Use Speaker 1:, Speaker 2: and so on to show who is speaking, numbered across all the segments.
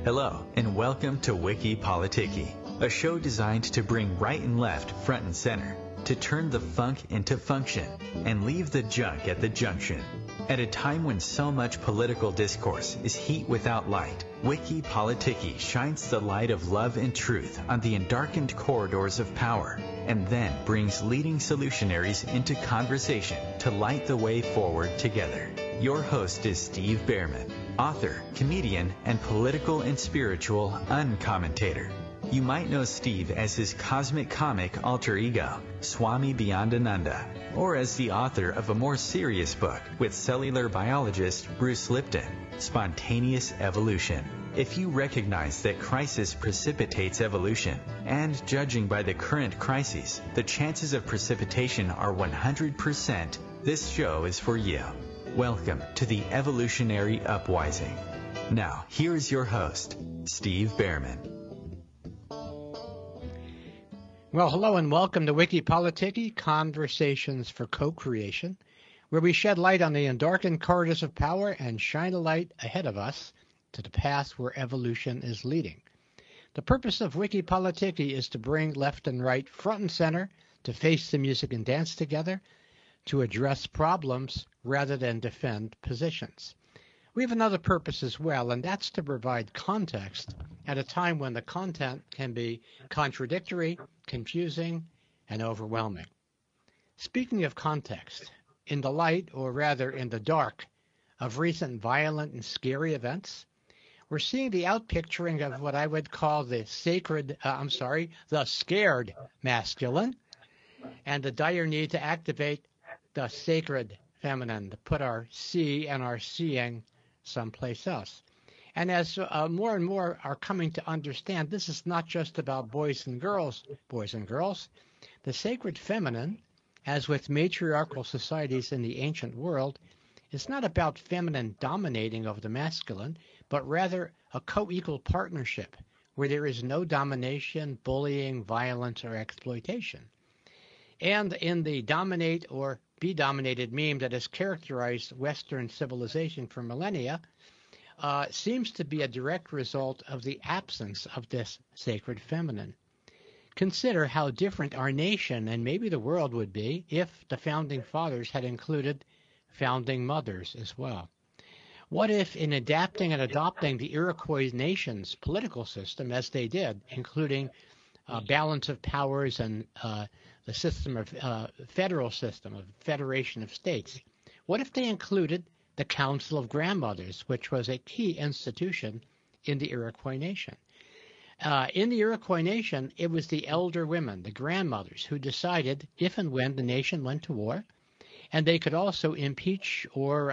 Speaker 1: Hello, and welcome to Wiki Politiki, a show designed to bring right and left front and center, to turn the funk into function, and leave the junk at the junction. At a time when so much political discourse is heat without light, Wiki Politiki shines the light of love and truth on the endarkened corridors of power, and then brings leading solutionaries into conversation to light the way forward together. Your host is Steve Behrman, author, comedian, and political and spiritual uncommentator. You might know Steve as his cosmic comic alter ego, Swami Beyondananda, or as the author of a more serious book with cellular biologist Bruce Lipton, Spontaneous Evolution. If you recognize that crisis precipitates evolution, and judging by the current crises, the chances of precipitation are 100%, this show is for you. Welcome to the Evolutionary Upwising. Now, here is your host, Steve Behrman.
Speaker 2: Well, hello and welcome to Wiki Politiki, Conversations for Co-Creation, where we shed light on the endarkened corridors of power and shine a light ahead of us to the path where evolution is leading. The purpose of Wiki Politiki is to bring left and right front and center, to face the music and dance together, to address problems rather than defend positions. We have another purpose as well, and that's to provide context at a time when the content can be contradictory, confusing, and overwhelming. Speaking of context, in the light, or rather in the dark, of recent violent and scary events, we're seeing the outpicturing of what I would call the scared masculine, and the dire need to activate the sacred feminine, to put our see and our seeing someplace else. And as more and more are coming to understand, this is not just about boys and girls. The sacred feminine, as with matriarchal societies in the ancient world, is not about feminine dominating over the masculine, but rather a co-equal partnership where there is no domination, bullying, violence, or exploitation. And in the dominate or be dominated meme that has characterized Western civilization for millennia, seems to be a direct result of the absence of this sacred feminine. Consider how different our nation and maybe the world would be if the founding fathers had included founding mothers as well. What if, in adapting and adopting the Iroquois nation's political system as they did, including balance of powers and the system of federal system of federation of states, what if they included the Council of Grandmothers, which was a key institution in the Iroquois nation? In the Iroquois nation, it was the elder women, the grandmothers, who decided if and when the nation went to war, and they could also impeach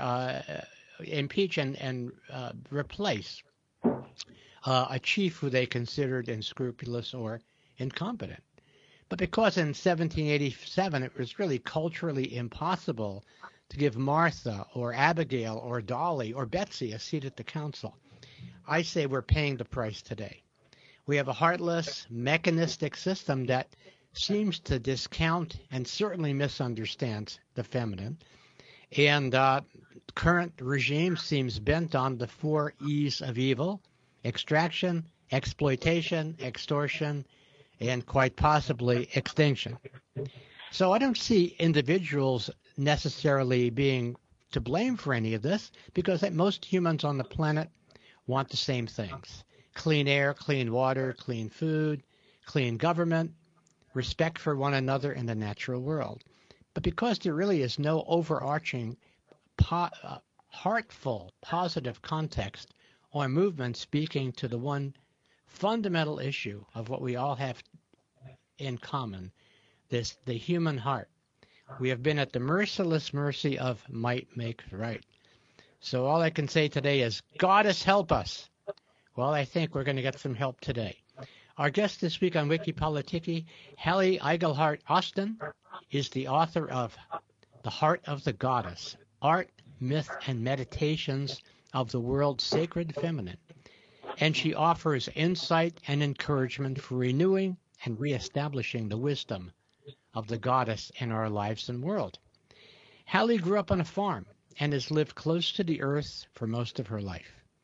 Speaker 2: and replace a chief who they considered unscrupulous or incompetent. But because in 1787 it was really culturally impossible to give Martha or Abigail or Dolly or Betsy a seat at the council, I say we're paying the price today. We have a heartless, mechanistic system that seems to discount and certainly misunderstands the feminine. And current regime seems bent on the 4 E's of evil: extraction, exploitation, extortion, and quite possibly extinction. So I don't see individuals necessarily being to blame for any of this, because most humans on the planet want the same things: clean air, clean water, clean food, clean government, respect for one another in the natural world. But because there really is no overarching, heartful, positive context or movement speaking to the one fundamental issue of what we all have in common, the human heart, we have been at the merciless mercy of might makes right. So all I can say today is, Goddess help us. Well, I think we're going to get some help today. Our guest this week on Wiki Politiki, Hallie Eigelhart-Austin, is the author of The Heart of the Goddess: Art, Myth, and Meditations of the World's Sacred Feminine. And she offers insight and encouragement for renewing and reestablishing the wisdom of the goddess in our lives and world. Hallie grew up on a farm and has lived close to the earth for most of her life.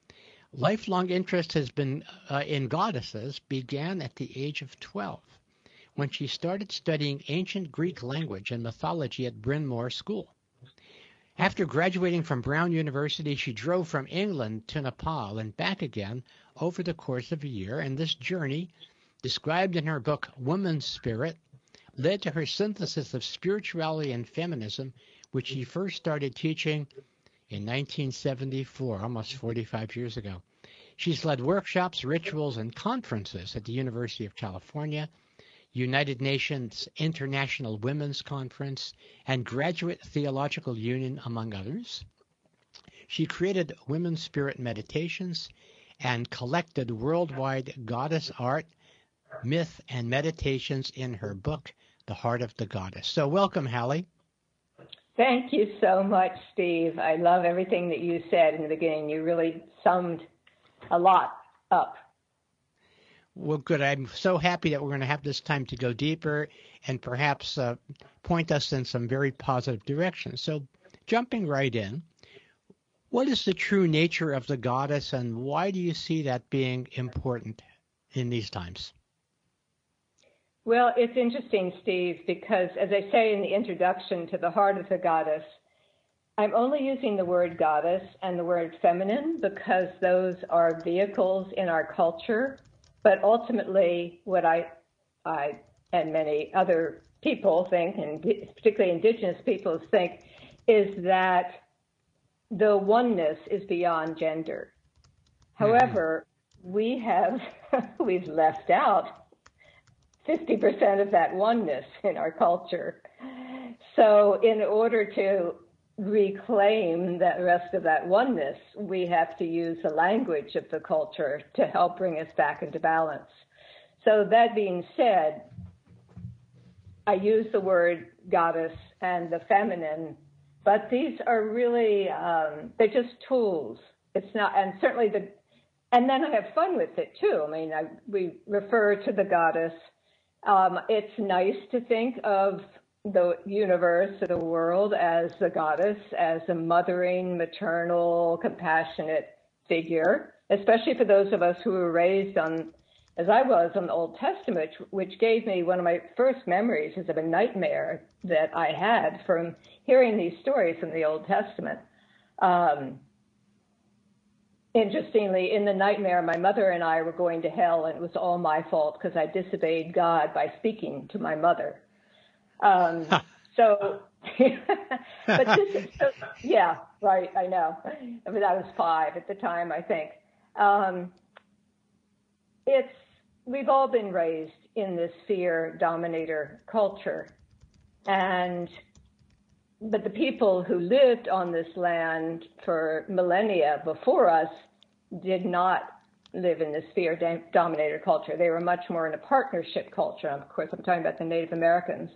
Speaker 2: lifelong interest has been in goddesses began at the age of 12 when she started studying ancient Greek language and mythology at Bryn Mawr School. After graduating from Brown University, she drove from England to Nepal and back again over the course of a year, and this journey, described in her book Woman's Spirit, led to her synthesis of spirituality and feminism, which she first started teaching in 1974, almost 45 years ago. She's led workshops, rituals, and conferences at the University of California, United Nations International Women's Conference, and Graduate Theological Union, among others. She created Women's Spirit meditations and collected worldwide goddess art, myth, and meditations in her book, The Heart of the Goddess. So welcome, Hallie.
Speaker 3: Thank you so much, Steve. I love everything that you said in the beginning. You really summed a lot up.
Speaker 2: Well, good. I'm so happy that we're going to have this time to go deeper and perhaps point us in some very positive directions. So jumping right in, what is the true nature of the goddess, and why do you see that being important in these times?
Speaker 3: Well, it's interesting, Steve, because as I say in the introduction to The Heart of the Goddess, I'm only using the word goddess and the word feminine because those are vehicles in our culture. But ultimately, what I and many other people think, and particularly indigenous peoples think, is that the oneness is beyond gender. However, we've left out 50% of that oneness in our culture. So in order to reclaim the rest of that oneness, we have to use the language of the culture to help bring us back into balance. So that being said, I use the word goddess and the feminine, but these are really, they're just tools. It's not, and certainly and then I have fun with it too. I mean, we refer to the goddess. It's nice to think of the universe or the world as the goddess, as a mothering, maternal, compassionate figure, especially for those of us who were raised on, as I was, on the Old Testament, which gave me one of my first memories of a nightmare that I had from hearing these stories from the Old Testament. Interestingly, in the nightmare, my mother and I were going to hell, and it was all my fault because I disobeyed God by speaking to my mother. But yeah, right, I know. I mean, I was 5 at the time, I think. We've all been raised in this fear-dominator culture. But the people who lived on this land for millennia before us did not live in this fear-dominator culture. They were much more in a partnership culture. Of course, I'm talking about the Native Americans.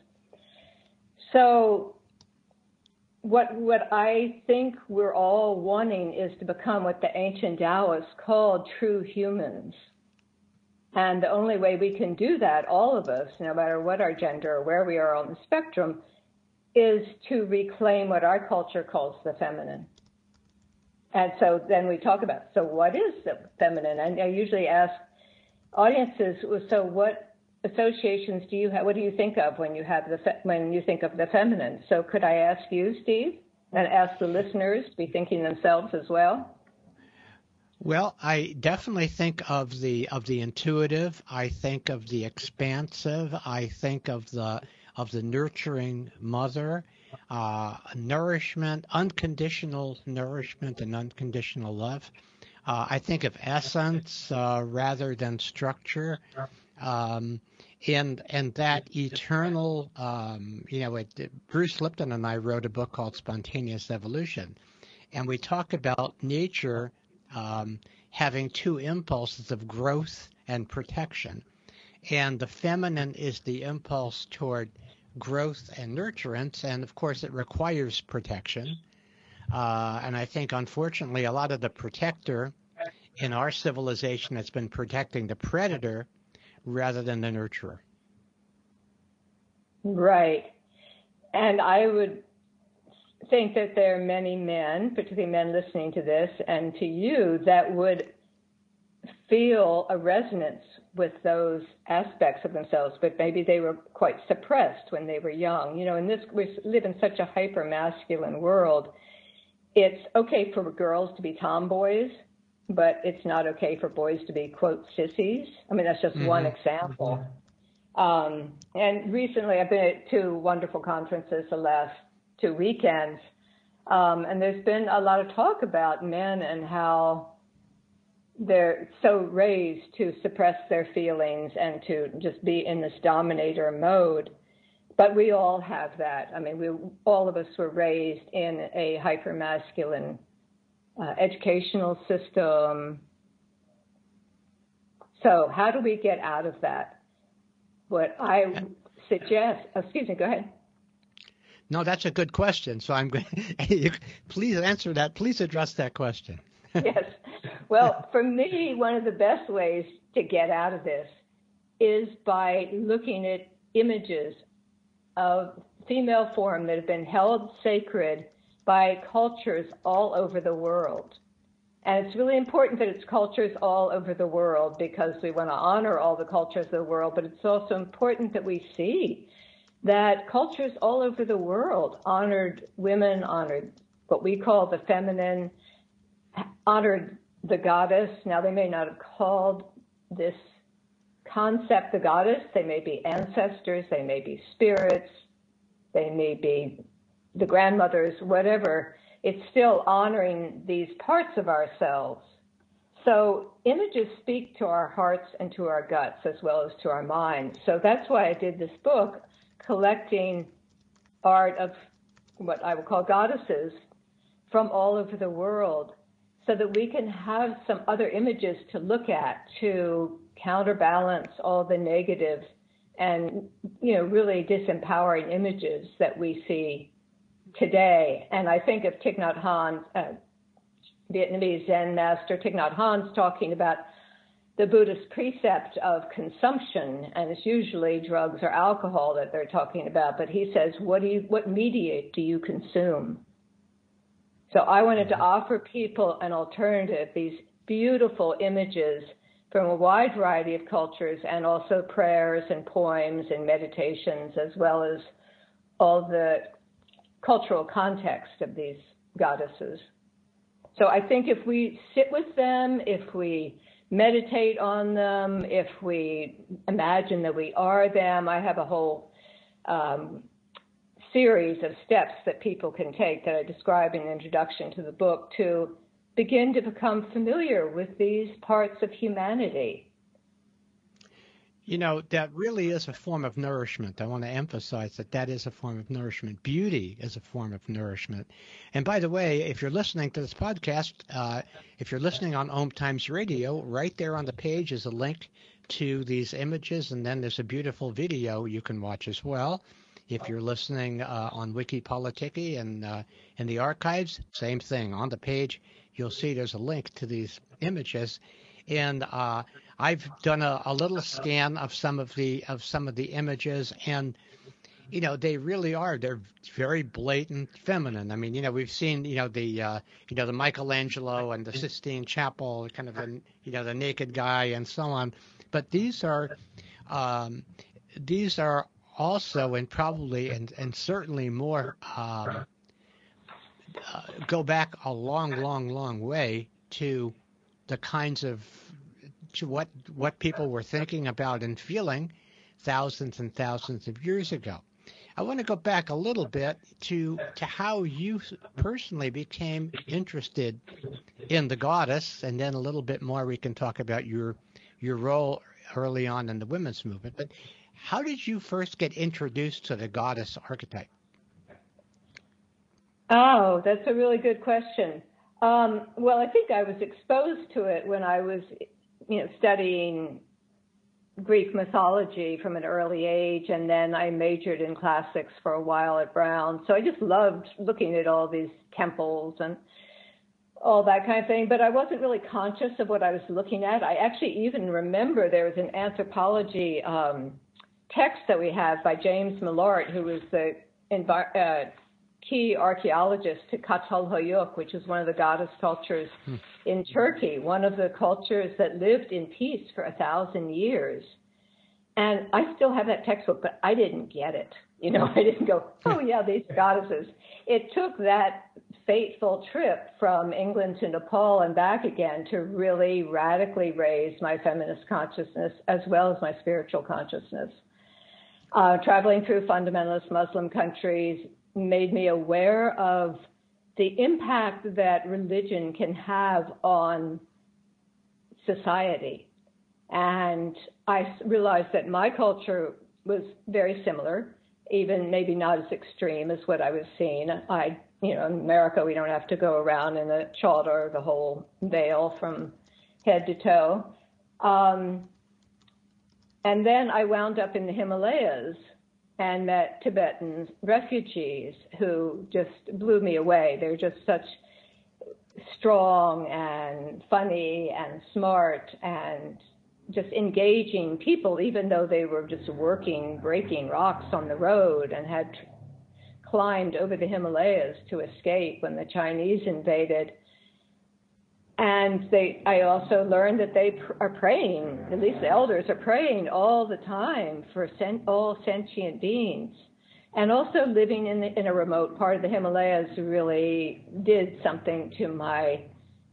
Speaker 3: So what I think we're all wanting is to become what the ancient Taoists called true humans. And the only way we can do that, all of us, no matter what our gender or where we are on the spectrum, is to reclaim what our culture calls the feminine. And so then we talk about, so what is the feminine? And I usually ask audiences, so what associations do you have? What do you think of when you think of the feminine? So could I ask you, Steve, and ask the listeners to be thinking themselves as well?
Speaker 2: Well, I definitely think of the intuitive. I think of the expansive. I think of the nurturing mother, nourishment, unconditional nourishment, and unconditional love. I think of essence rather than structure. And that eternal, Bruce Lipton and I wrote a book called Spontaneous Evolution, and we talk about nature having two impulses of growth and protection. And the feminine is the impulse toward growth and nurturance, and of course it requires protection. And I think, unfortunately, a lot of the protector in our civilization has been protecting the predator rather than the nurturer.
Speaker 3: Right. And I would think that there are many men, particularly men listening to this and to you, that would feel a resonance with those aspects of themselves, but maybe they were quite suppressed when they were young. You know, we live in such a hyper-masculine world. It's okay for girls to be tomboys, but it's not okay for boys to be, quote, sissies. I mean, that's just one example. And recently I've been at 2 wonderful conferences the last 2 weekends, and there's been a lot of talk about men and how they're so raised to suppress their feelings and to just be in this dominator mode. But we all have that. I mean, all of us were raised in a hyper-masculine educational system. So how do we get out of that? What I suggest, excuse me, go ahead.
Speaker 2: No, that's a good question. So I'm going please answer that. Please address that question.
Speaker 3: Yes. Well, for me, one of the best ways to get out of this is by looking at images of female form that have been held sacred by cultures all over the world. And it's really important that it's cultures all over the world because we want to honor all the cultures of the world, but it's also important that we see that cultures all over the world honored women, honored what we call the feminine, honored the goddess. Now, they may not have called this concept the goddess. They may be ancestors, they may be spirits, they may be the grandmothers, whatever. It's still honoring these parts of ourselves. So images speak to our hearts and to our guts as well as to our minds. So that's why I did this book, collecting art of what I would call goddesses from all over the world, so that we can have some other images to look at to counterbalance all the negative and, you know, really disempowering images that we see today. And I think of Thich Nhat Hanh, Vietnamese Zen master Thich Nhat Hanh's talking about the Buddhist precept of consumption, and it's usually drugs or alcohol that they're talking about. But he says, what media do you consume? So I wanted to offer people an alternative, these beautiful images from a wide variety of cultures, and also prayers and poems and meditations, as well as all the cultural context of these goddesses. So I think if we sit with them, if we meditate on them, if we imagine that we are them, I have a whole series of steps that people can take that I describe in the introduction to the book to begin to become familiar with these parts of humanity.
Speaker 2: You know, that really is a form of nourishment. I want to emphasize that that is a form of nourishment. Beauty is a form of nourishment. And by the way, if you're listening to this podcast, if you're listening on Om Times Radio, right there on the page is a link to these images, and then there's a beautiful video you can watch as well. If you're listening on Wiki Politiki and in the archives, same thing. On the page, you'll see there's a link to these images. And I've done a little scan of some of the images, and you know, they really are. They're very blatant feminine. I mean, you know, we've seen, you know, the Michelangelo and the Sistine Chapel, kind of the naked guy and so on. But these are also, and probably and certainly more, go back a long way to the kinds of to what people were thinking about and feeling thousands and thousands of years ago. I want to go back a little bit to how you personally became interested in the goddess, and then a little bit more we can talk about your role early on in the women's movement. But how did you first get introduced to the goddess archetype?
Speaker 3: Oh, that's a really good question. Well, I think I was exposed to it when I was, studying Greek mythology from an early age, and then I majored in classics for a while at Brown. So I just loved looking at all these temples and all that kind of thing, but I wasn't really conscious of what I was looking at. I actually even remember there was an anthropology text that we have by James Millart, who was the key archaeologist to Çatalhöyük, which is one of the goddess cultures in Turkey, one of the cultures that lived in peace for 1,000 years. And I still have that textbook, but I didn't get it. I didn't go, oh, yeah, these are goddesses. It took that fateful trip from England to Nepal and back again to really radically raise my feminist consciousness as well as my spiritual consciousness. Traveling through fundamentalist Muslim countries made me aware of the impact that religion can have on society. And I realized that my culture was very similar, even maybe not as extreme as what I was seeing. In America, we don't have to go around in a chador, the whole veil from head to toe. And then I wound up in the Himalayas and met Tibetan refugees who just blew me away. They're just such strong and funny and smart and just engaging people, even though they were just breaking rocks on the road and had climbed over the Himalayas to escape when the Chinese invaded. And I also learned that they are praying, at least the elders are praying all the time for all sentient beings. And also living in a remote part of the Himalayas really did something to my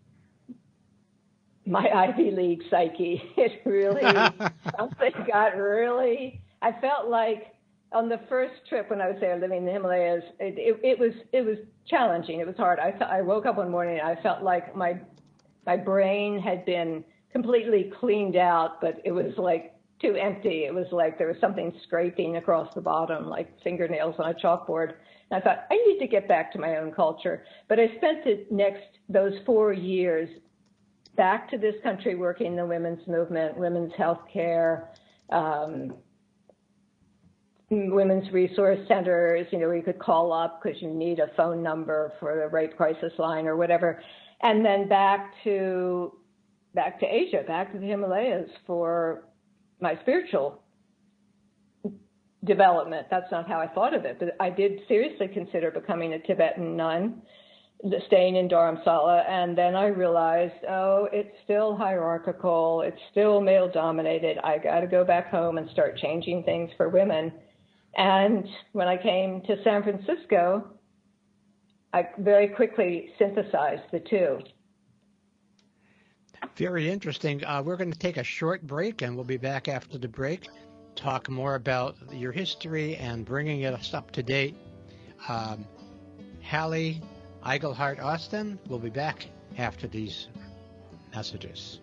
Speaker 3: Ivy League psyche. It really, something got really, I felt like on the first trip when I was there living in the Himalayas, it was challenging. It was hard. I woke up one morning and I felt like my brain had been completely cleaned out, but it was like too empty. It was like there was something scraping across the bottom, like fingernails on a chalkboard. And I thought, I need to get back to my own culture. But I spent those 4 years back to this country working in the women's movement, women's health care, women's resource centers, where you could call up because you need a phone number for the rape crisis line or whatever. And then back to Asia, back to the Himalayas for my spiritual development. That's not how I thought of it, but I did seriously consider becoming a Tibetan nun, staying in Dharamsala, and then I realized, it's still hierarchical, it's still male-dominated, I got to go back home and start changing things for women. And when I came to San Francisco, I very quickly synthesized the two.
Speaker 2: Very interesting. We're going to take a short break, and we'll be back after the break, talk more about your history and bringing us up to date. Hallie Eigelhart Austin will be back after these messages.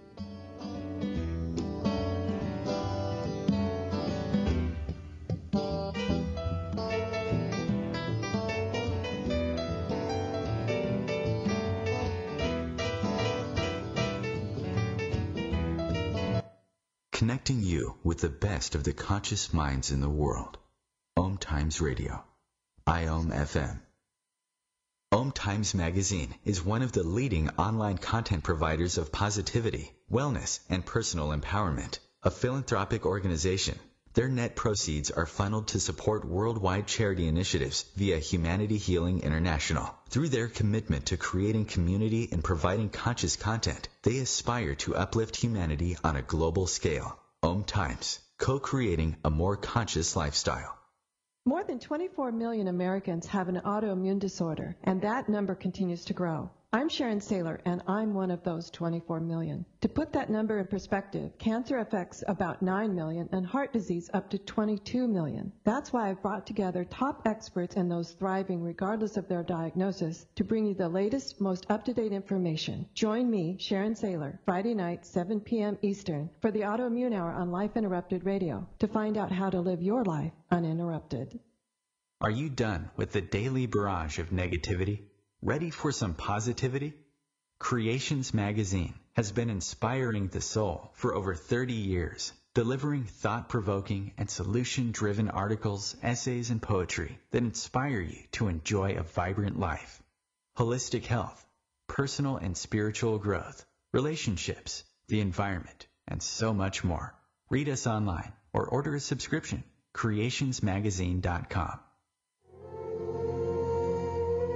Speaker 1: Connecting you with the best of the conscious minds in the world. Om Times Radio. IOM FM. Om Times Magazine is one of the leading online content providers of positivity, wellness, and personal empowerment. A philanthropic organization, their net proceeds are funneled to support worldwide charity initiatives via Humanity Healing International. Through their commitment to creating community and providing conscious content, they aspire to uplift humanity on a global scale. Om Times, co-creating a more conscious lifestyle.
Speaker 4: More than 24 million Americans have an autoimmune disorder, and that number continues to grow. I'm Sharon Saylor, and I'm one of those 24 million. To put that number in perspective, cancer affects about 9 million and heart disease up to 22 million. That's why I've brought together top experts and those thriving regardless of their diagnosis to bring you the latest, most up-to-date information. Join me, Sharon Saylor, Friday night, 7 p.m. Eastern, for the Autoimmune Hour on Life Interrupted Radio to find out how to live your life uninterrupted.
Speaker 1: Are you done with the daily barrage of negativity? Ready for some positivity? Creations Magazine has been inspiring the soul for over 30 years, delivering thought-provoking and solution-driven articles, essays, and poetry that inspire you to enjoy a vibrant life. Holistic health, personal and spiritual growth, relationships, the environment, and so much more. Read us online or order a subscription. Creationsmagazine.com.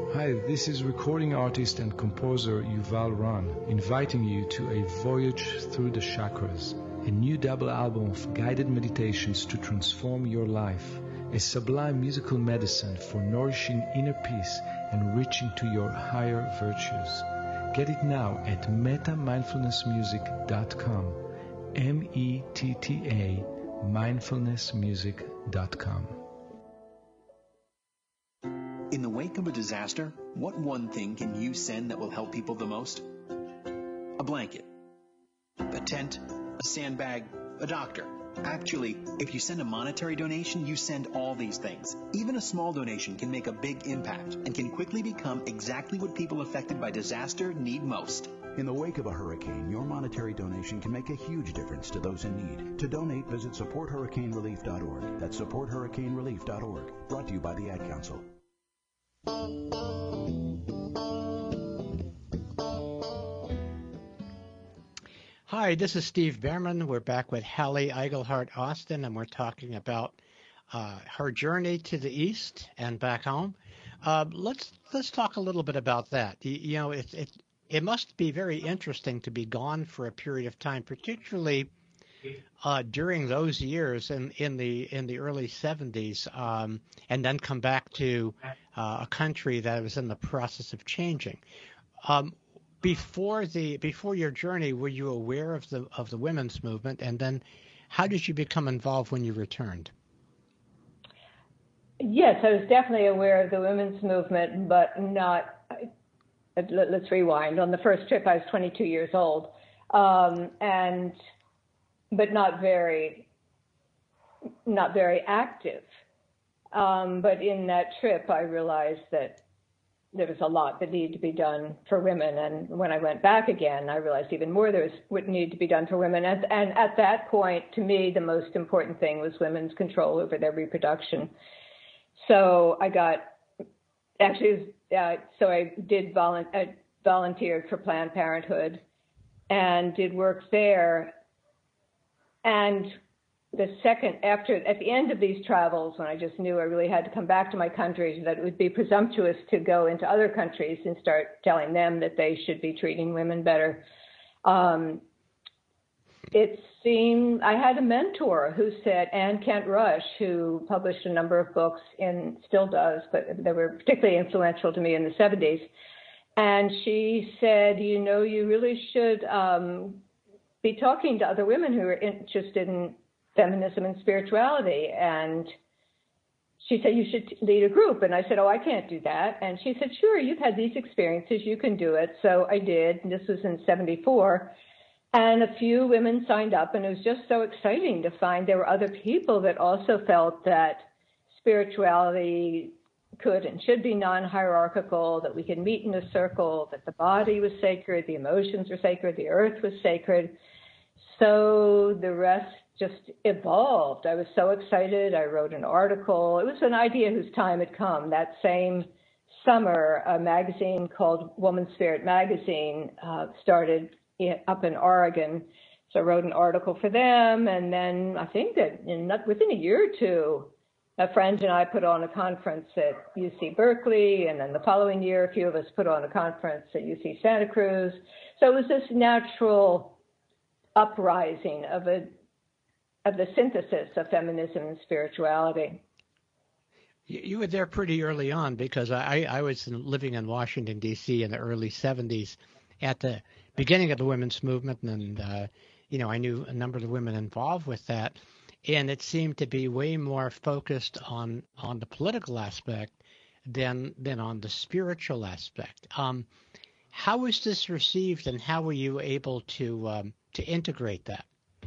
Speaker 5: Hi, this is recording artist and composer Yuval Ron, inviting you to a voyage through the chakras, a new double album of guided meditations to transform your life, a sublime musical medicine for nourishing inner peace and reaching to your higher virtues. Get it now at metamindfulnessmusic.com, METTA mindfulnessmusic.com.
Speaker 6: In the wake of a disaster, what one thing can you send that will help people the most? A blanket, a tent, a sandbag, a doctor. Actually, if you send a monetary donation, you send all these things. Even a small donation can make a big impact and can quickly become exactly what people affected by disaster need most.
Speaker 7: In the wake of a hurricane, your monetary donation can make a huge difference to those in need. To donate, visit supporthurricanerelief.org. That's supporthurricanerelief.org. Brought to you by the Ad Council.
Speaker 2: Hi, this is Steve Behrman. We're back with Hallie Eigelhart Austin, and we're talking about her journey to the East and back home. Let's talk a little bit about that. It must be very interesting to be gone for a period of time, particularly during those years in the early 70s, and then come back to a country that was in the process of changing. Before your journey, were you aware of the women's movement, and then how did you become involved when you returned?
Speaker 3: Yes, I was definitely aware of the women's movement, but not. Let's rewind. On the first trip, I was 22 years old, but not very active. But in that trip, I realized that there was a lot that needed to be done for women. And when I went back again, I realized even more there would need to be done for women. And at that point, to me, the most important thing was women's control over their reproduction. So I volunteered for Planned Parenthood and did work there. And at the end of these travels, when I just knew I really had to come back to my country, that it would be presumptuous to go into other countries and start telling them that they should be treating women better. It seemed I had a mentor who said, Anne Kent Rush, who published a number of books and still does, but they were particularly influential to me in the 70s. And she said, you really should be talking to other women who are interested in feminism and spirituality. And she said, you should lead a group. And I said, I can't do that. And she said, sure, you've had these experiences, you can do it. So I did. And this was in 74. And a few women signed up, and it was just so exciting to find there were other people that also felt that spirituality could and should be non-hierarchical, that we could meet in a circle, that the body was sacred, the emotions were sacred, the earth was sacred. So the rest just evolved. I was so excited. I wrote an article. It was an idea whose time had come. That same summer, a magazine called Woman Spirit Magazine started up in Oregon. So I wrote an article for them. And then I think that within a year or two, a friend and I put on a conference at UC Berkeley. And then the following year, a few of us put on a conference at UC Santa Cruz. So it was this natural uprising of the synthesis of feminism and spirituality.
Speaker 2: You were there pretty early on, because I was living in Washington, D.C. in the early 70s at the beginning of the women's movement, and I knew a number of the women involved with that, and it seemed to be way more focused on the political aspect than on the spiritual aspect. How was this received, and how were you able to integrate that?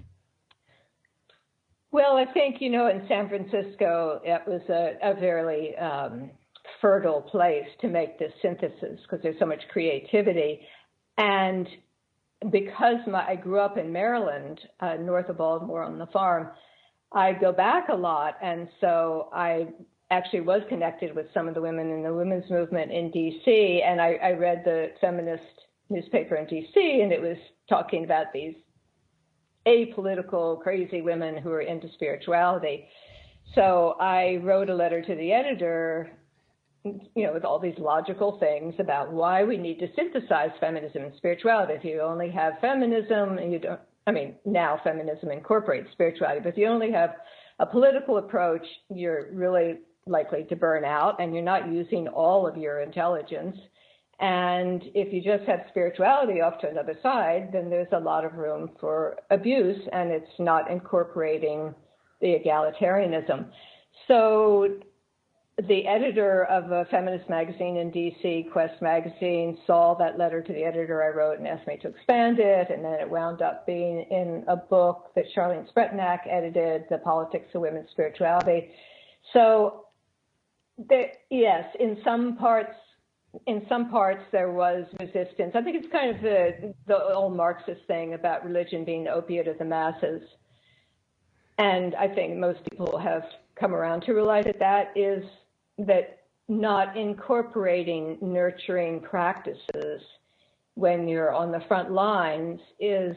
Speaker 3: Well, I think, in San Francisco, it was a very fertile place to make this synthesis, because there's so much creativity. And because I grew up in Maryland, north of Baltimore on the farm, I go back a lot. And so I actually was connected with some of the women in the women's movement in D.C. And I read the feminist newspaper in D.C., and it was talking about these apolitical, crazy women who are into spirituality. So I wrote a letter to the editor with all these logical things about why we need to synthesize feminism and spirituality. If you only have feminism and you don't, now feminism incorporates spirituality, but if you only have a political approach, you're really likely to burn out and you're not using all of your intelligence. And if you just have spirituality off to another side, then there's a lot of room for abuse, and it's not incorporating the egalitarianism. So the editor of a feminist magazine in D.C., Quest Magazine, saw that letter to the editor I wrote and asked me to expand it, and then it wound up being in a book that Charlene Spretnak edited, The Politics of Women's Spirituality. So, yes, in some parts there was resistance. I think it's kind of the old Marxist thing about religion being the opiate of the masses. And I think most people have come around to realize that not incorporating nurturing practices when you're on the front lines is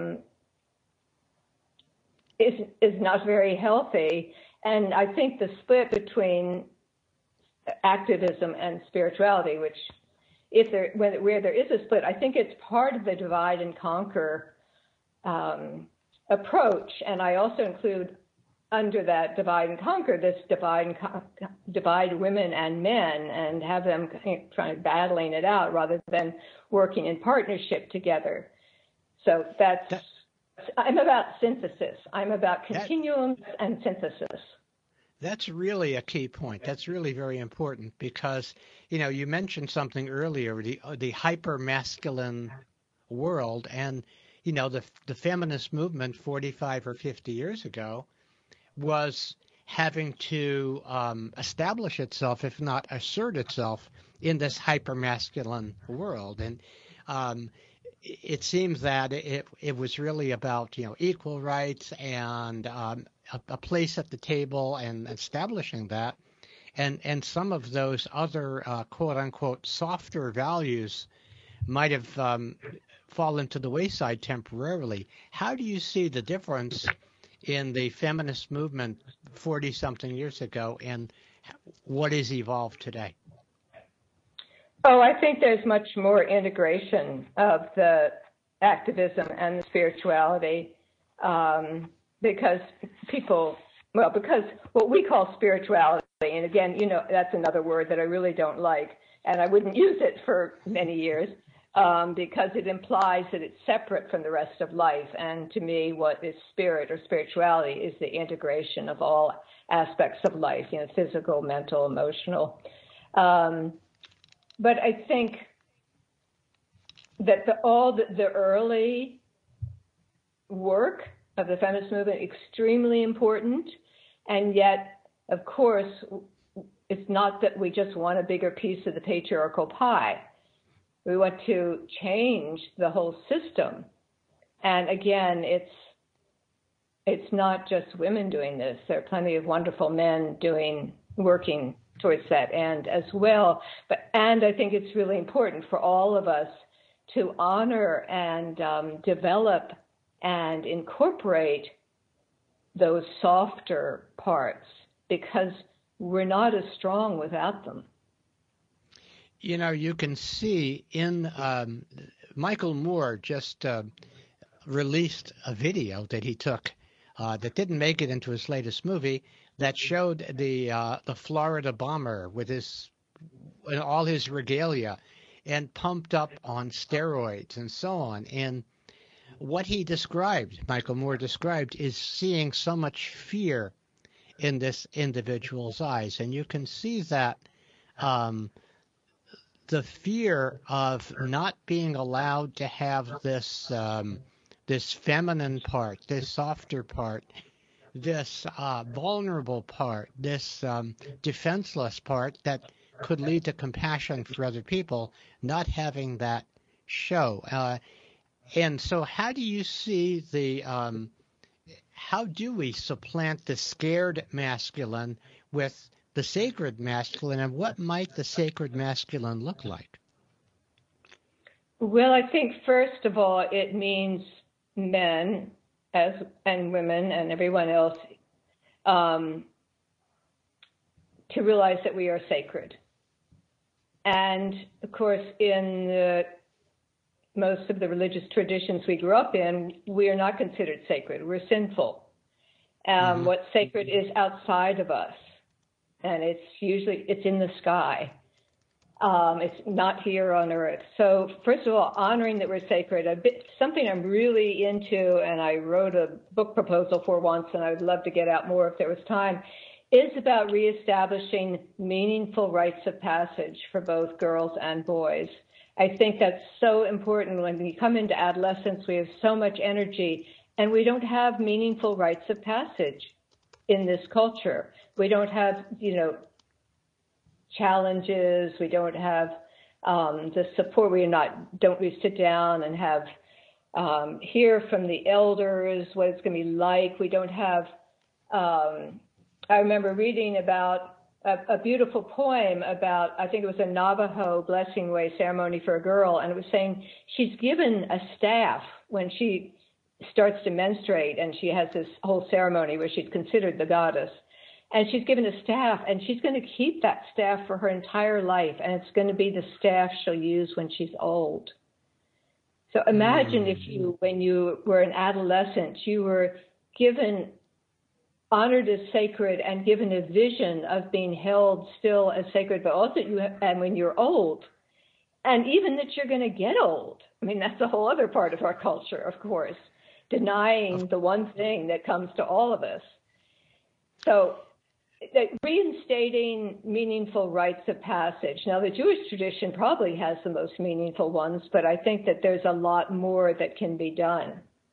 Speaker 3: not very healthy. And I think the split between activism and spirituality, which where there is a split, I think it's part of the divide and conquer approach. And I also include under that divide and conquer this divide women and men and have them trying battling it out rather than working in partnership together. So I'm about synthesis. I'm about continuum and synthesis.
Speaker 2: That's really a key point. That's really very important because, you mentioned something earlier, the hyper-masculine world, and, the feminist movement 45 or 50 years ago was having to establish itself, if not assert itself, in this hyper-masculine world. And it seems that it was really about, equal rights and a place at the table and establishing that. And some of those other, quote-unquote, softer values might have fallen to the wayside temporarily. How do you see the difference in the feminist movement 40-something years ago and what is evolved today?
Speaker 3: Oh, I think there's much more integration of the activism and the spirituality because what we call spirituality, and again, that's another word that I really don't like, and I wouldn't use it for many years, because it implies that it's separate from the rest of life. And to me, what is spirit or spirituality is the integration of all aspects of life, physical, mental, emotional. But I think that all the early work of the feminist movement extremely important, and yet, of course, it's not that we just want a bigger piece of the patriarchal pie. We want to change the whole system. And again, it's not just women doing this. There are plenty of wonderful men working towards that end as well. And I think it's really important for all of us to honor and develop and incorporate those softer parts because we're not as strong without them.
Speaker 2: You can see in Michael Moore just released a video that he took that didn't make it into his latest movie that showed the Florida bomber with all his regalia and pumped up on steroids and so on. And what he described, Michael Moore described, is seeing so much fear in this individual's eyes. And you can see that the fear of not being allowed to have this this feminine part, this softer part, this vulnerable part, this defenseless part that could lead to compassion for other people, not having that show. And so how do you see how do we supplant the scared masculine with the sacred masculine, and what might the sacred masculine look like?
Speaker 3: Well, I think first of all, it means men and women and everyone else to realize that we are sacred And of course, in most of the religious traditions we grew up in, we are not considered sacred. We're sinful. What's sacred is outside of us, and it's in the sky. It's not here on earth. So first of all, honoring that we're sacred, something I'm really into, and I wrote a book proposal for once, and I would love to get out more if there was time, is about reestablishing meaningful rites of passage for both girls and boys. I think that's so important. When we come into adolescence, we have so much energy, and we don't have meaningful rites of passage in this culture. We don't have, challenges. We don't have the support. Don't we sit down and have hear from the elders what it's going to be like. We don't have. I remember reading about a beautiful poem about, I think it was a Navajo blessing way ceremony for a girl, and it was saying she's given a staff when she starts to menstruate, and she has this whole ceremony where she's considered the goddess. And she's given a staff, and she's going to keep that staff for her entire life, and it's going to be the staff she'll use when she's old. So imagine if when you were an adolescent, you were honored as sacred and given a vision of being held still as sacred, but also and when you're old, and even that you're going to get old. I mean, that's a whole other part of our culture, of course, denying the one thing that comes to all of us. So reinstating meaningful rites of passage. Now, the Jewish tradition probably has the most meaningful ones, but I think that there's a lot more that can be done.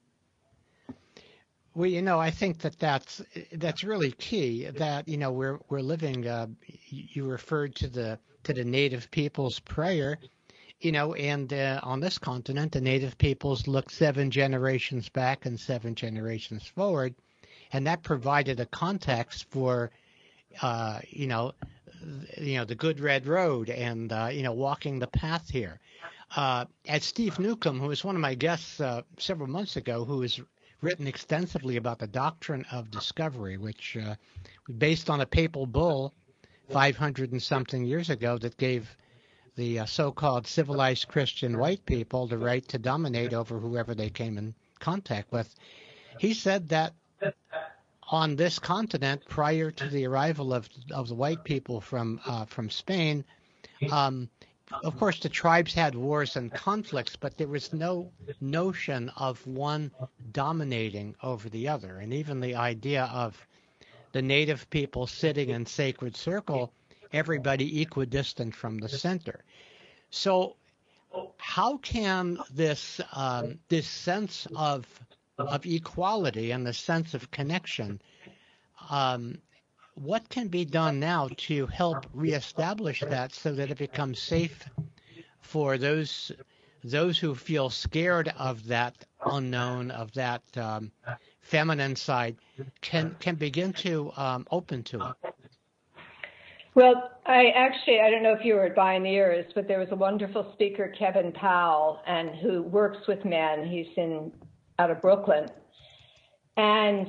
Speaker 2: Well, I think that's really key. That we're living. You referred to the Native Peoples prayer, and on this continent, the Native Peoples look 7 generations back and 7 generations forward, and that provided a context for, the good red road and walking the path here. As Steve Newcomb, who was one of my guests several months ago, who has written extensively about the doctrine of discovery, which based on a papal bull 500 and something years ago that gave the so-called civilized Christian white people the right to dominate over whoever they came in contact with. He said that on this continent, prior to the arrival of the white people from Spain, of course, the tribes had wars and conflicts, but there was no notion of one dominating over the other. And even the idea of the native people sitting in sacred circle, everybody equidistant from the center. So how can this sense of equality and the sense of connection, what can be done now to help reestablish that so that it becomes safe for those who feel scared of that unknown, of that feminine side, can begin to open to it?
Speaker 3: Well, I don't know if you were at Bioneers, but there was a wonderful speaker, Kevin Powell, and who works with men. He's out of Brooklyn. And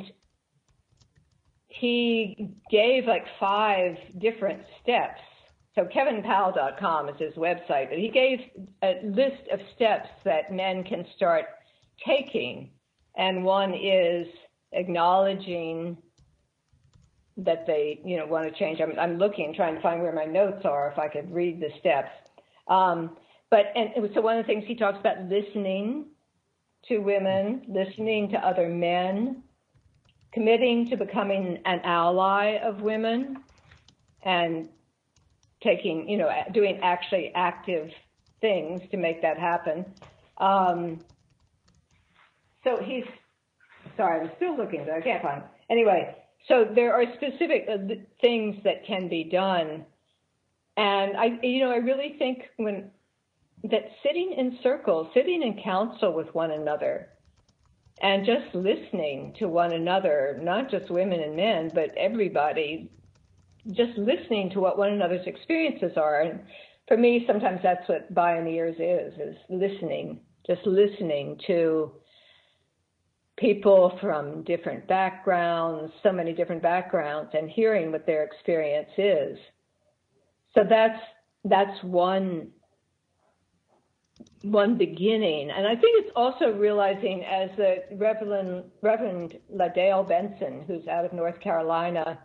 Speaker 3: he gave 5 different steps. So kevinpowell.com is his website, but he gave a list of steps that men can start taking. And one is acknowledging that they, want to change. I'm looking, trying to find where my notes are, if I could read the steps. So one of the things he talks about, listening to women, listening to other men, committing to becoming an ally of women, and taking, doing actually active things to make that happen. So I'm still looking, but I can't find it. Anyway, so there are specific things that can be done. And I really think that sitting in circles, sitting in council with one another, and just listening to one another, not just women and men, but everybody, just listening to what one another's experiences are. And for me, sometimes that's what Bioneers is listening, just listening to people from different backgrounds, so many different backgrounds, and hearing what their experience is. So that's that's one beginning. And I think it's also realizing, as the Reverend LaDale Benson, who's out of North Carolina,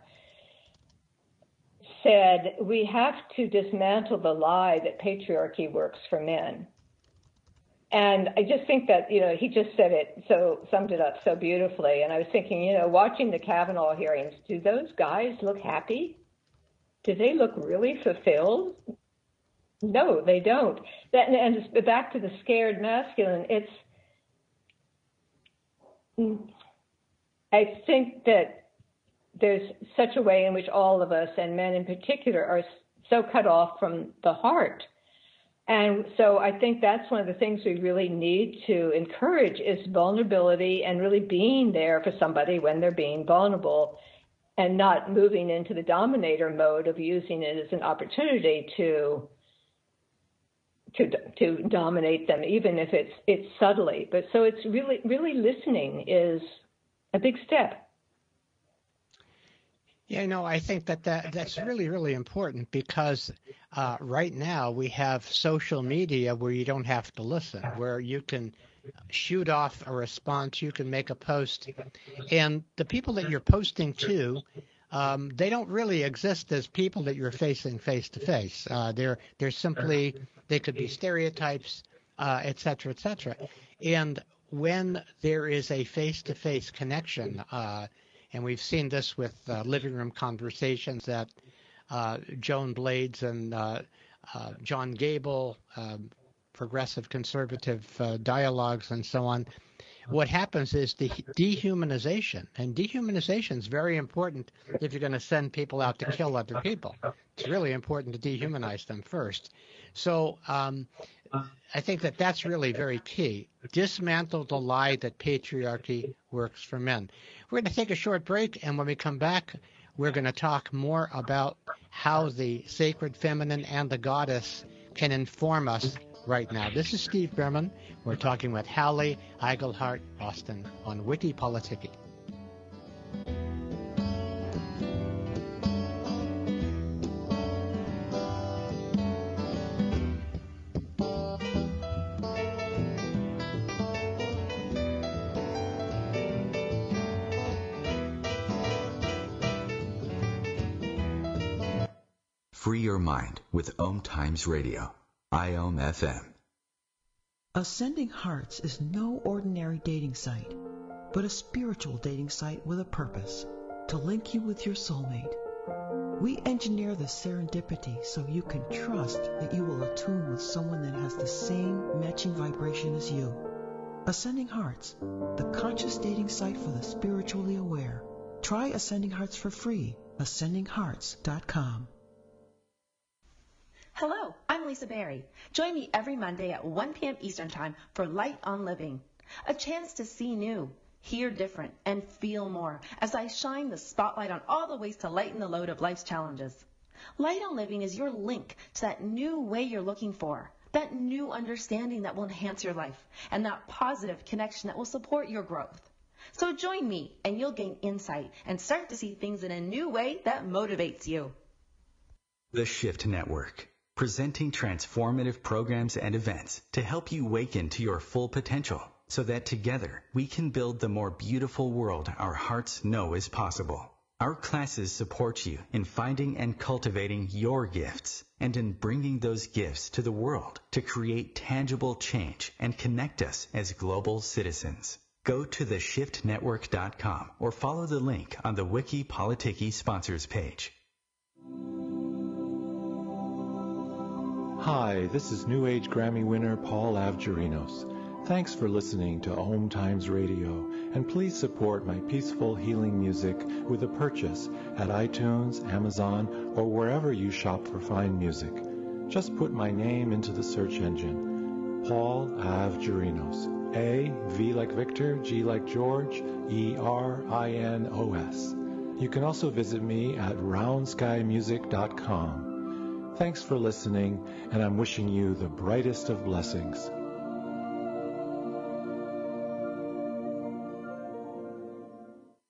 Speaker 3: said, we have to dismantle the lie that patriarchy works for men. And I just think that, he just summed it up so beautifully. And I was thinking, watching the Kavanaugh hearings, do those guys look happy? Do they look really fulfilled? No, they don't. And back to the scared masculine, I think that there's such a way in which all of us, and men in particular, are so cut off from the heart. And so I think that's one of the things we really need to encourage is vulnerability and really being there for somebody when they're being vulnerable and not moving into the dominator mode of using it as an opportunity to dominate them, even if it's subtly. But so it's really listening is a big step.
Speaker 2: Yeah, I think that's really, really important because right now we have social media where you don't have to listen, where you can shoot off a response, you can make a post, and the people that you're posting to, they don't really exist as people that you're facing face to face. They're simply, they could be stereotypes, et cetera, et cetera. And when there is a face-to-face connection, and we've seen this with living room conversations that Joan Blades and John Gable, progressive conservative dialogues and so on. What happens is the dehumanization, and dehumanization is very important if you're going to send people out to kill other people. It's really important to dehumanize them first. So I think that's really very key. Dismantle the lie that patriarchy works for men. We're going to take a short break, and when we come back, we're going to talk more about how the sacred feminine and the goddess can inform us right now. This is Steve Berman. We're talking with Hallie Eigelhart Austin on Wiki Politiki.
Speaker 1: Free your mind with Om Times Radio, IOM FM.
Speaker 8: Ascending Hearts is no ordinary dating site, but a spiritual dating site with a purpose, to link you with your soulmate. We engineer the serendipity so you can trust that you will attune with someone that has the same matching vibration as you. Ascending Hearts, the conscious dating site for the spiritually aware. Try Ascending Hearts for free, ascendinghearts.com.
Speaker 9: Hello, I'm Lisa Berry. Join me every Monday at 1 p.m. Eastern Time for Light on Living, a chance to see new, hear different, and feel more as I shine the spotlight on all the ways to lighten the load of life's challenges. Light on Living is your link to that new way you're looking for, that new understanding that will enhance your life, and that positive connection that will support your growth. So join me, and you'll gain insight and start to see things in a new way that motivates you.
Speaker 1: The Shift Network, presenting transformative programs and events to help you awaken to your full potential so that together we can build the more beautiful world our hearts know is possible. Our classes support you in finding and cultivating your gifts and in bringing those gifts to the world to create tangible change and connect us as global citizens. Go to theshiftnetwork.com or follow the link on the Wiki Politiki sponsors page.
Speaker 5: Hi, this is New Age Grammy winner Paul Avgerinos. Thanks for listening to Om Times Radio, and please support my peaceful healing music with a purchase at iTunes, Amazon, or wherever you shop for fine music. Just put my name into the search engine, Paul Avgerinos. A, V like Victor, G like George, E-R-I-N-O-S. You can also visit me at roundskymusic.com. Thanks for listening, and I'm wishing you the brightest of blessings.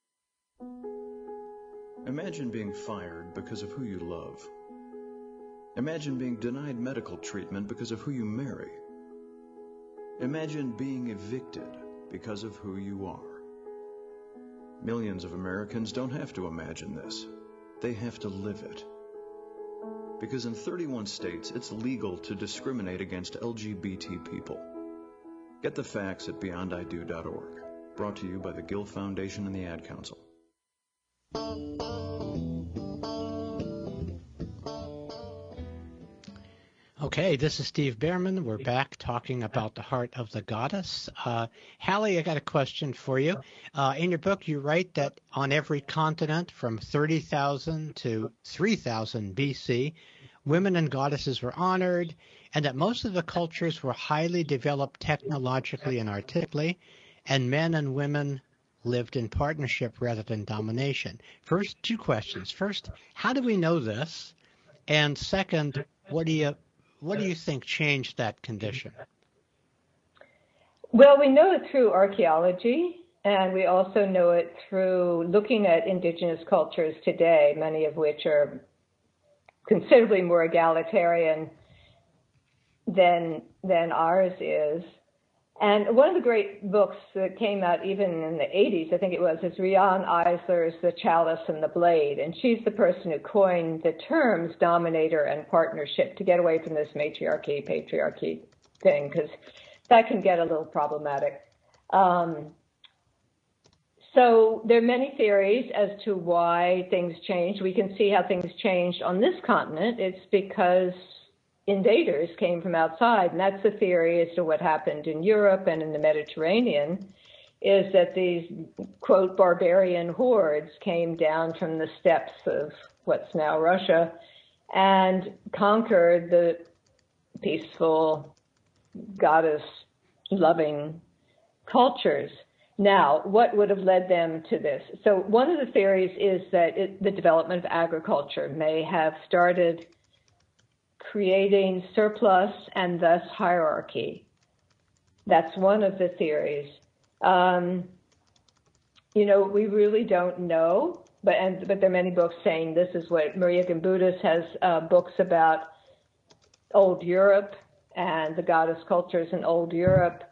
Speaker 10: Imagine being fired because of who you love. Imagine being denied medical treatment because of who you marry. Imagine being evicted because of who you are. Millions of Americans don't have to imagine this. They have to live it. Because in 31 states, it's legal to discriminate against LGBT people. Get the facts at beyondido.org. Brought to you by the Gill Foundation and the Ad Council.
Speaker 2: Okay, this is Steve Bhaerman. We're back talking about the heart of the goddess. Hallie, I got a question for you. In your book, you write that on every continent from 30,000 to 3,000 BC, women and goddesses were honored, and that most of the cultures were highly developed technologically and artistically, and men and women lived in partnership rather than domination. First, two questions. First, how do we know this? And second, what do you think changed that condition?
Speaker 3: Well, we know it through archaeology, and we also know it through looking at indigenous cultures today, many of which are considerably more egalitarian than ours is. And one of the great books that came out even in the 80s, I think it was, is Riane Eisler's The Chalice and the Blade. And she's the person who coined the terms dominator and partnership to get away from this matriarchy, patriarchy thing, because that can get a little problematic. So there are many theories as to why things changed. We can see how things changed on this continent. It's because invaders came from outside, and that's the theory as to what happened in Europe and in the Mediterranean, is that these, quote, barbarian hordes came down from the steppes of what's now Russia and conquered the peaceful, goddess-loving cultures. Now, what would have led them to this? So one of the theories is that the development of agriculture may have started creating surplus and thus hierarchy. That's one of the theories. We really don't know, but there are many books saying this is what Maria Gimbutas has books about old Europe and the goddess cultures in old Europe.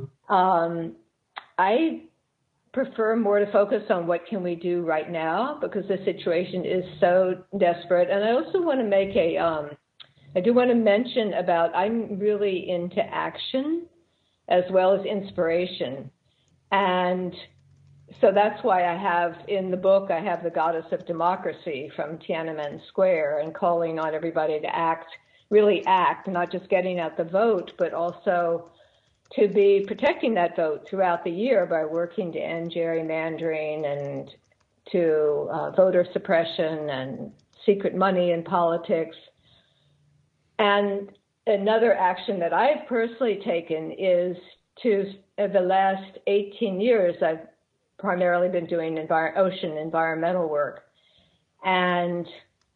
Speaker 3: I prefer more to focus on what can we do right now because the situation is so desperate. And I also want to make I do want to mention about I'm really into action as well as inspiration. And so that's why I have in the book, I have the goddess of democracy from Tiananmen Square and calling on everybody to act, really act, not just getting out the vote, but also to be protecting that vote throughout the year by working to end gerrymandering and to voter suppression and secret money in politics. And another action that I've personally taken is the last 18 years, I've primarily been doing ocean environmental work. And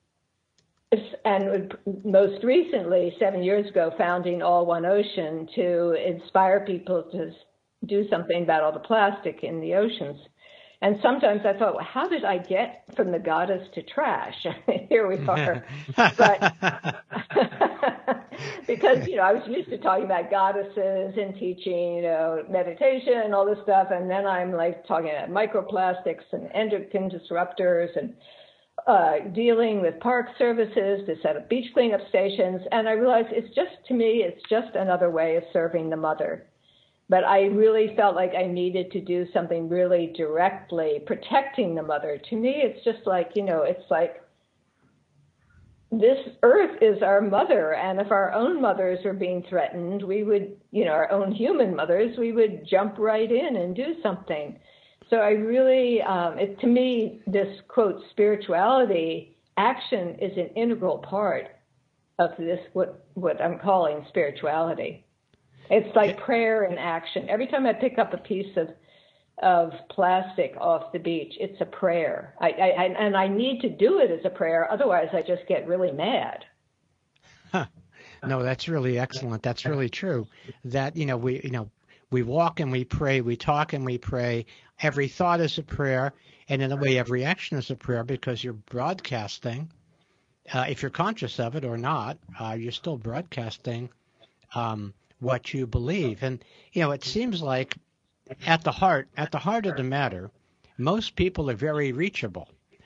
Speaker 3: most recently, 7 years ago, founding All One Ocean to inspire people to do something about all the plastic in the oceans. And sometimes I thought, well, how did I get from the goddess to trash? Here we are. But because, I was used to talking about goddesses and teaching, meditation and all this stuff. And then I'm like talking about microplastics and endocrine disruptors and dealing with park services to set up beach cleanup stations. And I realized it's just another way of serving the mother. But I really felt like I needed to do something really directly protecting the mother. To me, it's just like, it's like this earth is our mother. And if our own mothers were being threatened, we would, our own human mothers, we would jump right in and do something. So I really, to me, this, quote, spirituality action is an integral part of this, what I'm calling spirituality. It's like prayer in action. Every time I pick up a piece of plastic off the beach, it's a prayer. And I need to do it as a prayer. Otherwise, I just get really mad.
Speaker 2: Huh. No, that's really excellent. That's really true. That, we walk and we pray, we talk and we pray. Every thought is a prayer. And in a way, every action is a prayer because you're broadcasting if you're conscious of it or not, you're still broadcasting what you believe. And, it seems like at the heart of the matter, most people are very reachable.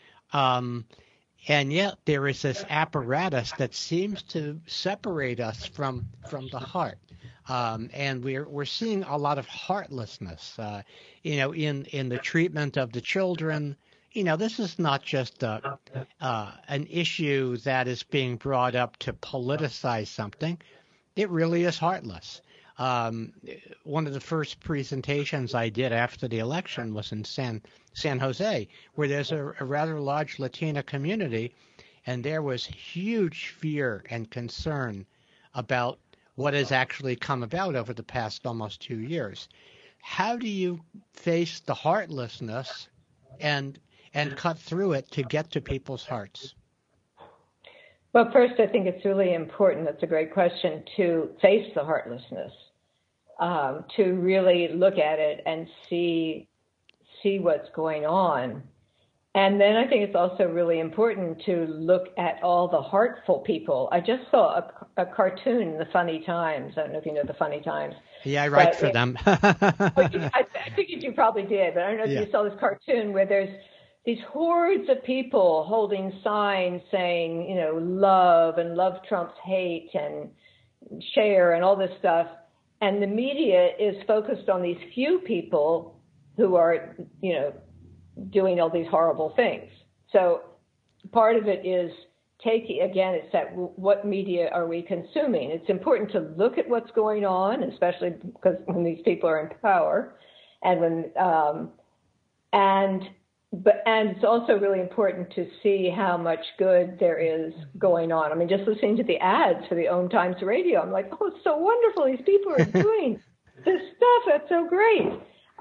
Speaker 2: And yet there is this apparatus that seems to separate us from the heart. And we're seeing a lot of heartlessness, in the treatment of the children. This is not just an issue that is being brought up to politicize something. It really is heartless. One of the first presentations I did after the election was in San Jose, where there's a rather large Latina community, and there was huge fear and concern about what has actually come about over the past almost 2 years. How do you face the heartlessness and cut through it to get to people's hearts?
Speaker 3: Well, first, I think it's really important, that's a great question, to face the heartlessness, to really look at it and see what's going on. And then I think it's also really important to look at all the heartful people. I just saw a cartoon in the Funny Times. I don't know if you know the Funny Times.
Speaker 2: Yeah, I write for them.
Speaker 3: I figured you probably did, but I don't know if you saw this cartoon where there's these hordes of people holding signs saying, love and love trumps hate and share and all this stuff. And the media is focused on these few people who are, doing all these horrible things. So part of it is it's that what media are we consuming? It's important to look at what's going on, especially because when these people are in power, and when and it's also really important to see how much good there is going on. I mean, just listening to the ads for the Ohm Times Radio, I'm like, oh, it's so wonderful. These people are doing this stuff. That's so great.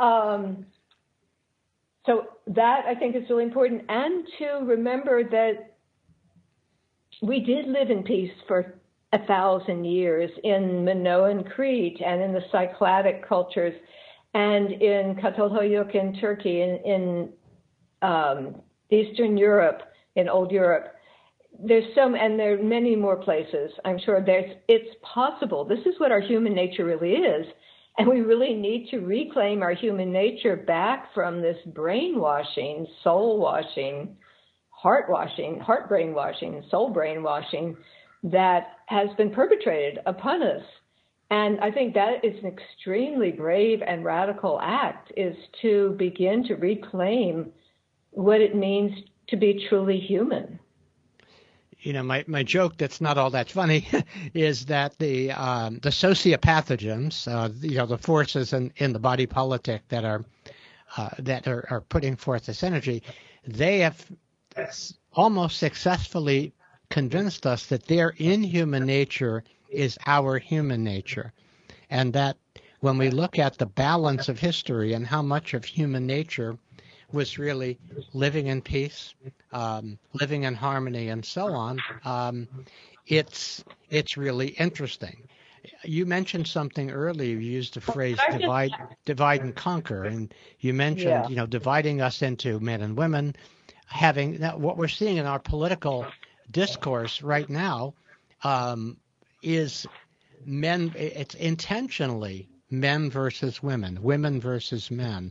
Speaker 3: So that, I think, is really important. And to remember that we did live in peace for 1,000 years in Minoan Crete and in the Cycladic cultures and in Catalhoyuk in Turkey, in Eastern Europe, in Old Europe. There are many more places. I'm sure it's possible. This is what our human nature really is. And we really need to reclaim our human nature back from this brainwashing, soul washing, heart brainwashing, soul brainwashing that has been perpetrated upon us. And I think that is an extremely brave and radical act, is to begin to reclaim what it means to be truly human.
Speaker 2: My joke that's not all that funny is that the sociopathogens, the forces in the body politic that are putting forth this energy, they have almost successfully convinced us that their inhuman nature is our human nature, and that when we look at the balance of history and how much of human nature was really living in peace, living in harmony, and so on, it's really interesting. You mentioned something earlier. You used the phrase divide and conquer, and you mentioned dividing us into men and women. What we're seeing in our political discourse right now is men. It's intentionally men versus women versus men.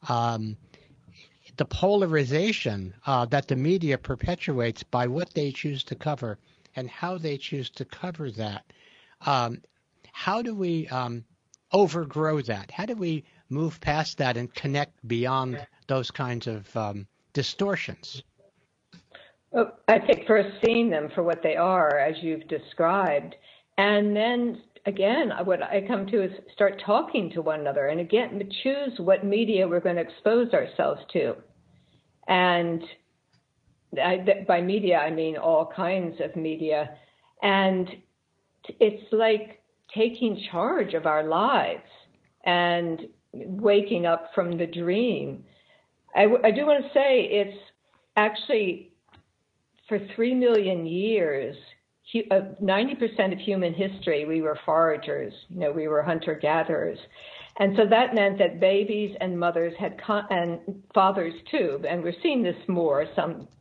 Speaker 2: The polarization that the media perpetuates by what they choose to cover and how they choose to cover that. How do we overgrow that? How do we move past that and connect beyond those kinds of distortions?
Speaker 3: Well, I think first seeing them for what they are, as you've described, and then again, what I come to is start talking to one another, and again, choose what media we're going to expose ourselves to. And by media, I mean all kinds of media. And it's like taking charge of our lives and waking up from the dream. I do want to say it's actually, for 3 million years, 90% of human history, we were foragers. We were hunter-gatherers. And so that meant that babies and mothers and fathers too, and we're seeing this more, some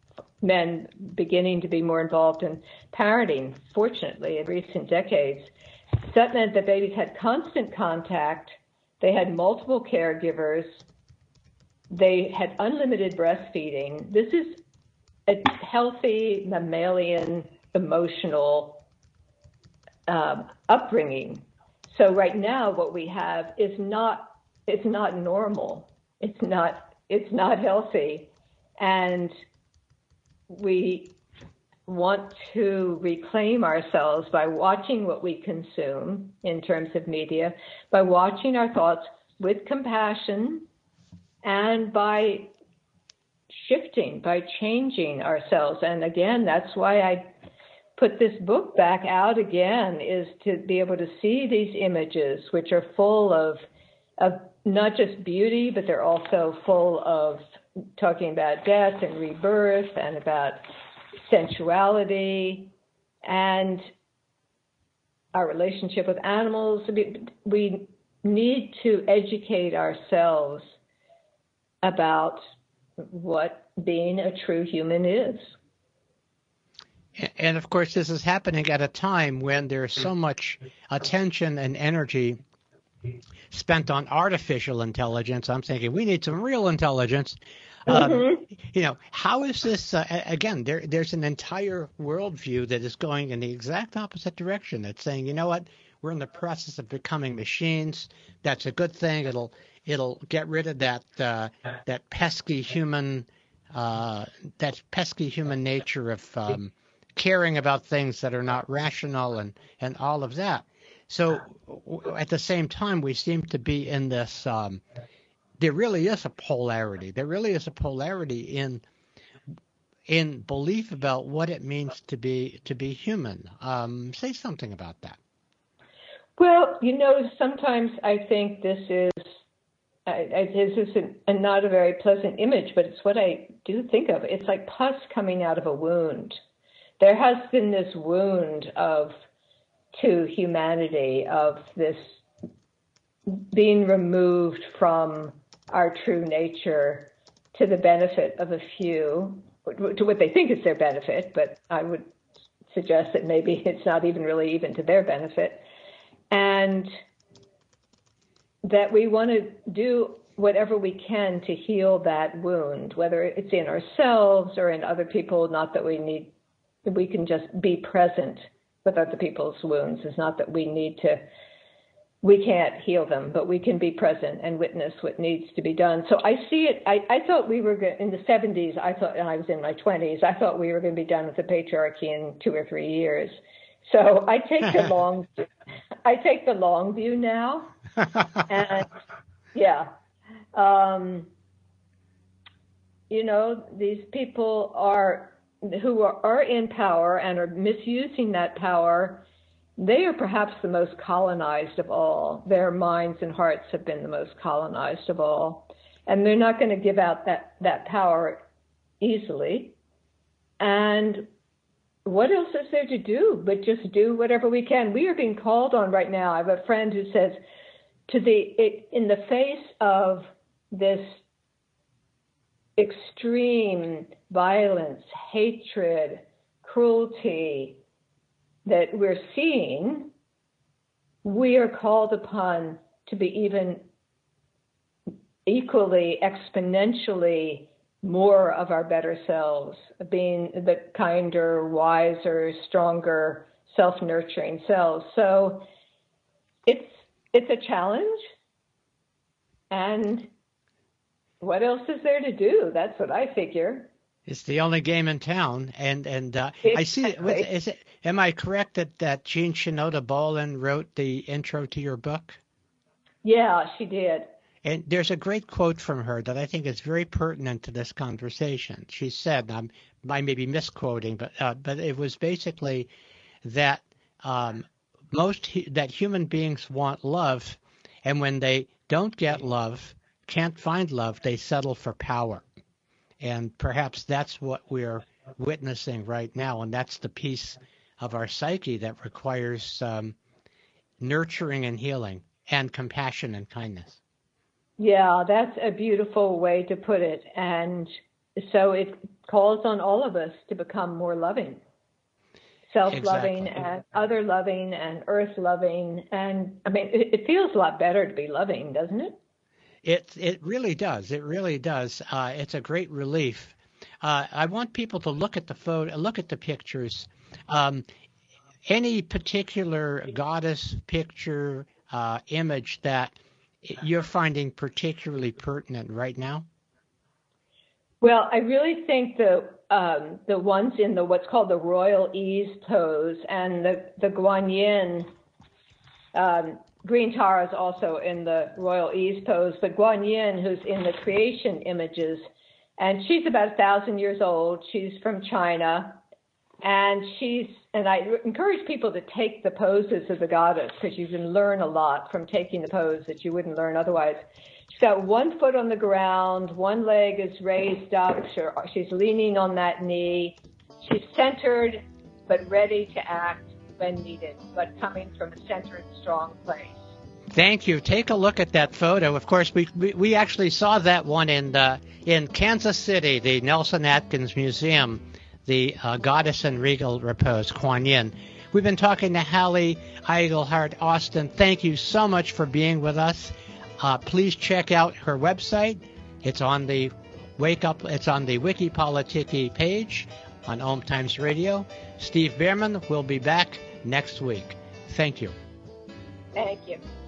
Speaker 3: men beginning to be more involved in parenting, fortunately, in recent decades. That meant that babies had constant contact. They had multiple caregivers. They had unlimited breastfeeding. This is a healthy mammalian emotional upbringing. So right now, what we have is not normal. It's not healthy, and we want to reclaim ourselves by watching what we consume in terms of media, by watching our thoughts with compassion, and by shifting, by changing ourselves. And again, that's why I put this book back out again, is to be able to see these images, which are full of not just beauty, but they're also full of talking about death and rebirth and about sensuality and our relationship with animals. We need to educate ourselves about what being a true human is.
Speaker 2: And of course, this is happening at a time when there's so much attention and energy spent on artificial intelligence. I'm thinking we need some real intelligence. How is this? Again, there's an entire worldview that is going in the exact opposite direction. It's saying, you know what, we're in the process of becoming machines. That's a good thing. It'll get rid of that pesky human nature of caring about things that are not rational and all of that. So at the same time, we seem to be in this. There really is a polarity. There really is a polarity in belief about what it means to be human. Say something about that.
Speaker 3: Well, sometimes I think this is not a very pleasant image, but it's what I do think of. It's like pus coming out of a wound. There has been this wound to humanity, of this being removed from our true nature to the benefit of a few, to what they think is their benefit, but I would suggest that maybe it's not even to their benefit, and that we want to do whatever we can to heal that wound, whether it's in ourselves or in other people. Not that we can just be present with other people's wounds. It's not that we can't heal them, but we can be present and witness what needs to be done. So I see it. I thought we were in the 70s. And I was in my 20s. I thought we were going to be done with the patriarchy in 2 or 3 years. So I take the long view now. And yeah, these people who are in power and are misusing that power. They are perhaps the most colonized of all. Their minds and hearts have been the most colonized of all. And they're not going to give out that power easily. And what else is there to do but just do whatever we can? We are being called on right now. I have a friend who says, in the face of this extreme violence, hatred, cruelty that we're seeing, we are called upon to be even equally, exponentially more of our better selves, being the kinder, wiser, stronger, self-nurturing selves. So it's a challenge. And what else is there to do? That's what I figure.
Speaker 2: It's the only game in town, and I see. Am I correct that Jean Shinoda Bolen wrote the intro to your book?
Speaker 3: Yeah, she did.
Speaker 2: And there's a great quote from her that I think is very pertinent to this conversation. She said, I may be misquoting, but it was basically that that human beings want love, and when they don't get love, can't find love, they settle for power. And perhaps that's what we're witnessing right now, and that's the piece of our psyche that requires nurturing and healing and compassion and kindness.
Speaker 3: Yeah, that's a beautiful way to put it. And so calls on all of us to become more loving. Self-loving
Speaker 2: Exactly.
Speaker 3: and other-loving and earth-loving. And, I mean, it feels a lot better to be loving, doesn't it?
Speaker 2: It really does. It really does. It's a great relief. I want people to look at the photo, look at the pictures. Any particular goddess picture, image that you're finding particularly pertinent right now?
Speaker 3: Well, I really think the ones in the what's called the royal ease pose and the Guanyin, Green Tara is also in the royal ease pose, but Guanyin, who's in the creation images, and she's about 1,000 years old. She's from China, and I encourage people to take the poses of the goddess because you can learn a lot from taking the pose that you wouldn't learn otherwise. She's got one foot on the ground, one leg is raised up, she's leaning on that knee. She's centered but ready to act when needed, but coming from a centered, strong place.
Speaker 2: Thank you. Take a look at that photo. Of course, we actually saw that one in Kansas City, the Nelson Atkins Museum, the Goddess in Regal Repose, Kuan Yin. We've been talking to Hallie Egelhart Austin. Thank you so much for being with us. Please check out her website. It's on the It's on the Wiki Politiki page on Om Times Radio. Steve Bierman will be back next week. Thank you.
Speaker 3: Thank you.